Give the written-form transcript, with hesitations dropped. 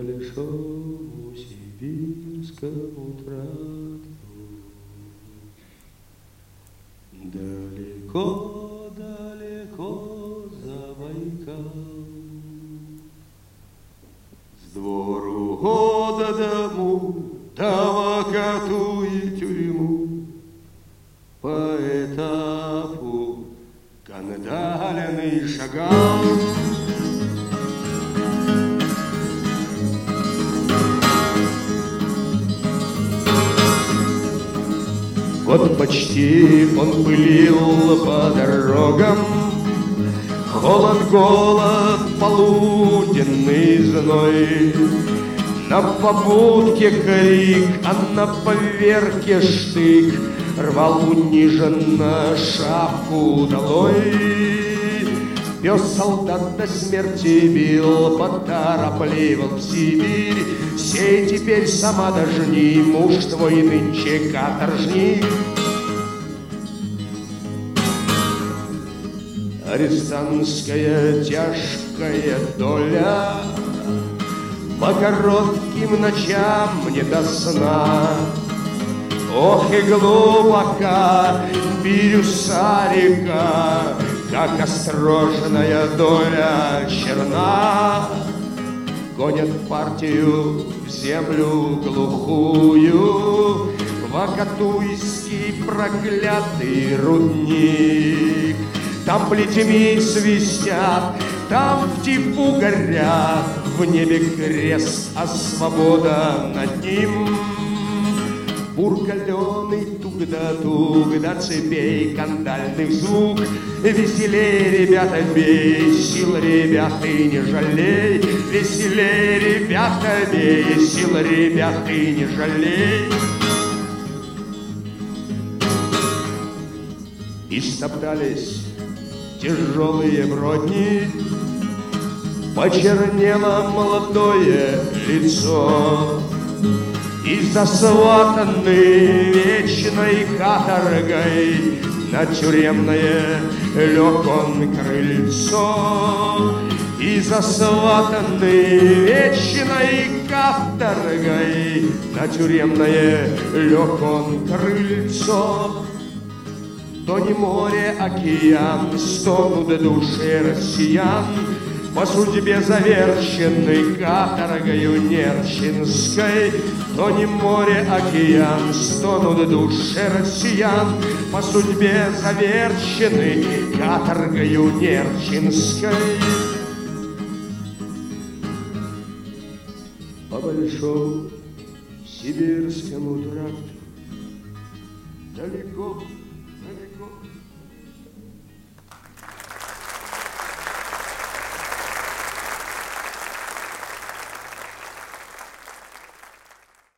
большому сибирскому тракту. Далеко, далеко за Байкал, с двору года дому, табакату и тюрьму, по этапу кандаляный шагал. Вот почти он пылил по дорогам, холод, голод, полуденный зной. На попутке крик, а на поверке штык, рвал униженно шапку долой. Пес солдат до смерти бил, поторопливал в Сибирь. Сей теперь сама дожни, муж твой нынче каторжник. Арестантская тяжкая доля, по коротким ночам не до сна. Ох и глубока Бирюса-река, как острожная доля черна. Гонят партию в землю глухую, в Акатуйский проклятый рудник. Там плетьми свистят, там в типу горят, в небе крест, а свобода над ним. Бур каленый, тук да цепей, кандальный звук. Веселей, ребята, бей, сил, ребят, ты не жалей. Веселей, ребята, бей, сил, ребят, ты не жалей. Истоптались тяжелые бродни, почернело молодое лицо. И засватаны вечной каторгой на тюремное лег он крыльцо. И засватаны вечной каторгой на тюремное лег он крыльцо. То не море, океан, стонут души россиян, по судьбе завершенной каторгою Нерчинской. То не море, океан, стонут души россиян, по судьбе завершенной каторгою Нерчинской. По большому сибирскому тракту далеко, далеко